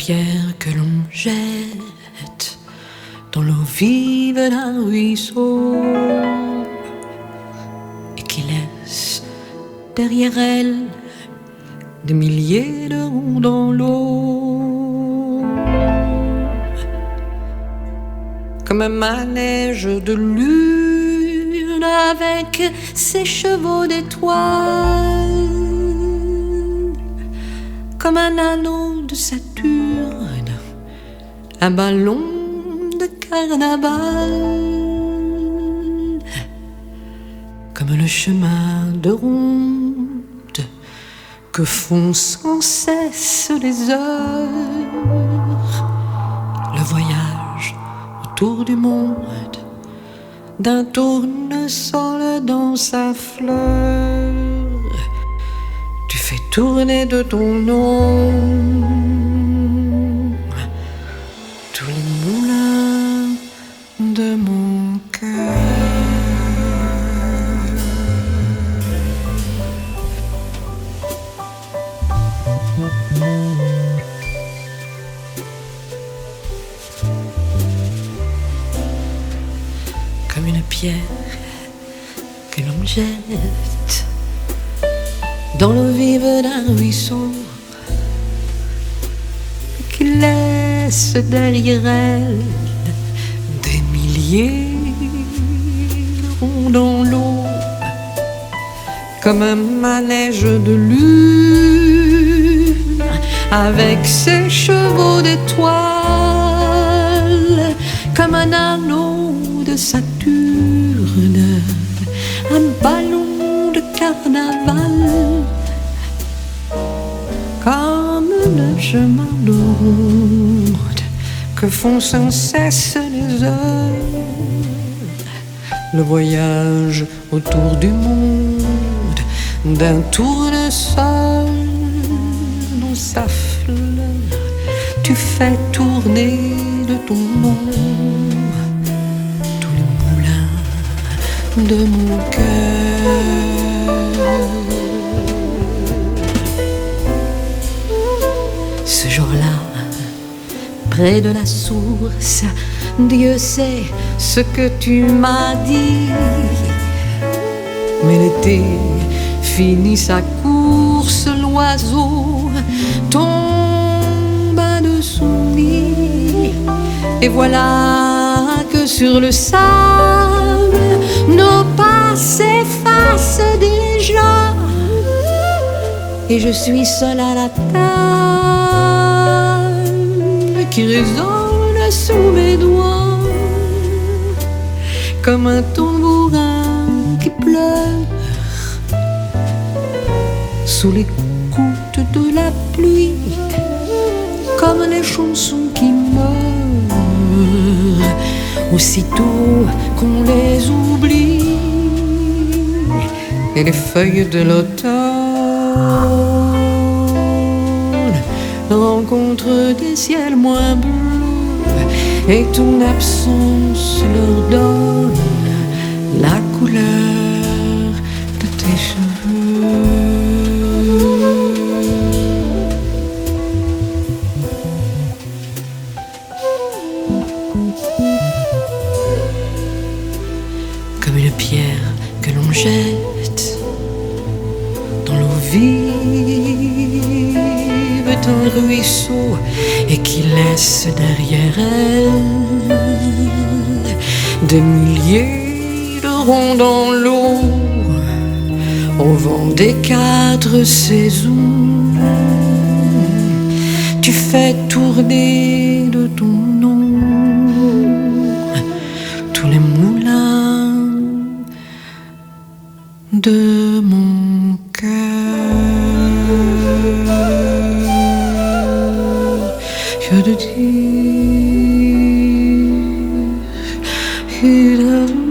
pierre que l'on jette dans l'eau vive d'un ruisseau et qui laisse derrière elle des milliers de ronds dans l'eau. Comme un manège de lune avec ses chevaux d'étoiles, comme un anneau de Saturne, un ballon de carnaval, comme le chemin de ronde que font sans cesse les heures, le voyage autour du monde d'un tournesol dans sa fleur. Tu fais tourner de ton nom tous les moulins de mon cœur. Comme une pierre que l'on jette dans l'eau vive d'un ruisseau qui laisse derrière elle des milliers de ronds dans l'eau, comme un manège de lune avec ses chevaux d'étoiles, comme un anneau de Saturne, un ballon de carnaval, comme le chemin de ronde que font sans cesse les heures, le voyage autour du monde d'un tournesol dans sa fleur. Tu fais tourner de ton nom tous les moulins de mon cœur. Ce jour-là, près de la source, Dieu sait ce que tu m'as dit. Mais l'été finit sa course, l'oiseau tombe de son nid. Et voilà que sur le sable, nos pas s'effacent déjà. Et je suis seule à la table qui résonne sous mes doigts, comme un tambourin qui pleure sous les gouttes de la pluie, comme les chansons qui meurent aussitôt qu'on les oublie, et les feuilles de l'automne rencontrent des ciels moins bleus, et ton absence leur donne la couleur de tes cheveux. Comme une pierre que l'on jette dans l'eau vive d'un ruisseau et qui laisse derrière elle des milliers de ronds dans l'eau, au vent des 4 saisons. Tu fais tourner de ton nom tous les moulins de mon cœur. Je te dis,